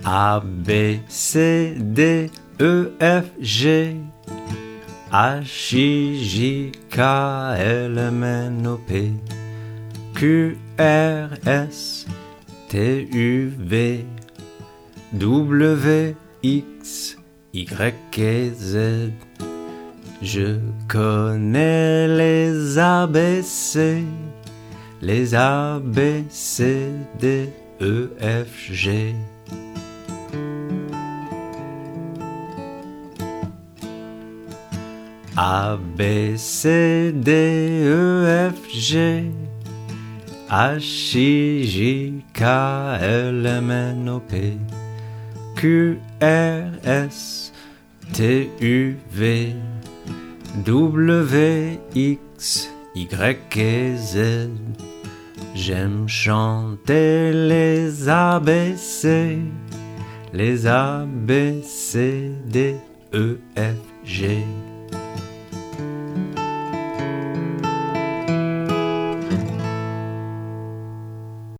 A, B, C, D, E, F, G, H, I, J, K, L, M, N, O, P, Q, R, S, T, U, V, W, X, Y et Z. Je connais les ABC, les A, B, C, D, E, F, G. A, B, C, D, E, F, G, H, I, J, K, L, M, N, O, P, Q, R, S, T, U, V, W, X, Y et Z. J'aime chanter les ABC, les A, B, C, D, E, F, G.